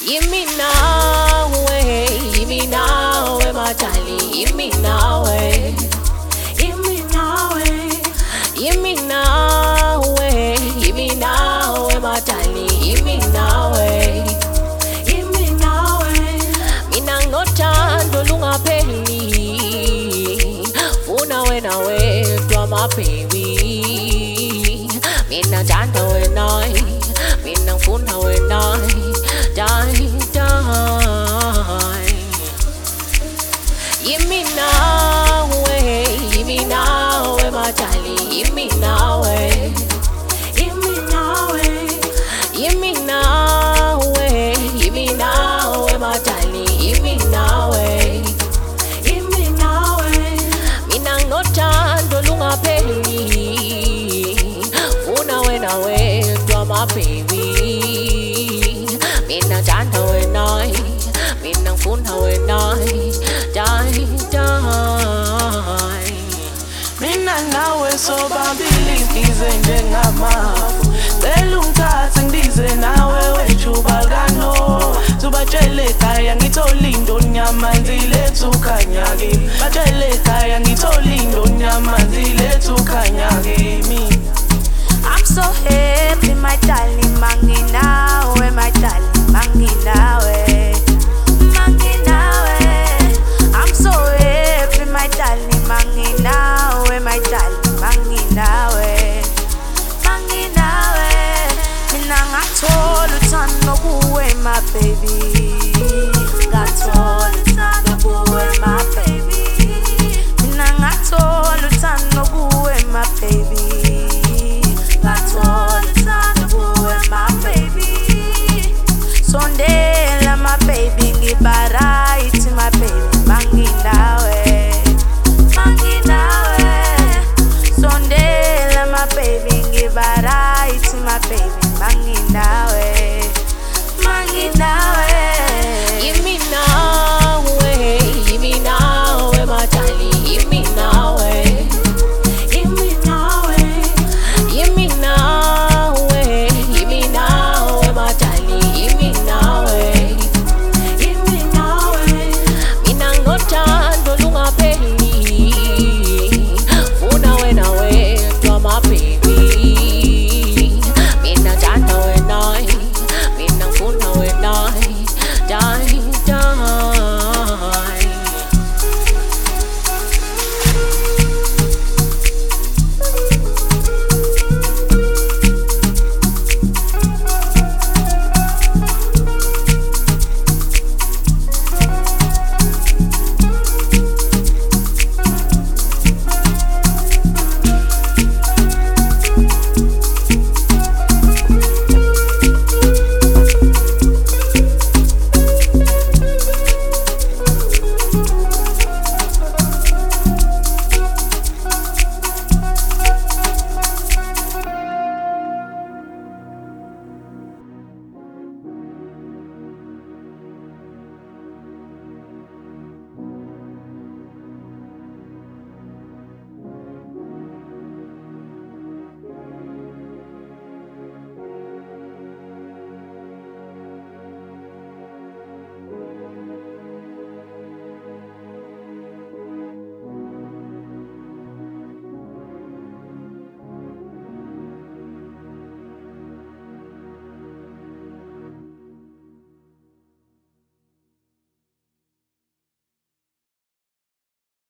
Yimi nawe, yimi nawe, my darling. Yimi nawe, yimi nawe, yimi nawe, yimi nawe, my darling. Yimi nawe, yimi nawe. Mina ngothando lungapheli, funa wena wedwa my baby. Mina thanda wena, mina ngifuna wena. Die, die. Yimi nawe, my darling. Yimi nawe, yimi nawe, yimi nawe, yimi nawe, my darling. Yimi nawe, yimi nawe. Mina ngothando lungapheli, funa wena wedwa my baby. Mina thanda wena, mina ngifuna wena. Die, die. Mina nawe sobabili size njengamafu. Cela ungithathe ngidize nawe wejubalkano. Subatshele ekhaya ngithola indoni yamanzi lethu khanya kimi. Batshele ekhaya ngithola indoni yamanzi lethu khanya kimi. I'm so happy, my darling, manginawe, my darling, manginawe, manginawe. I'm so happy, my darling, manginawe, my darling, manginawe, manginawe. Mina ngathola uthando kuwe, my baby.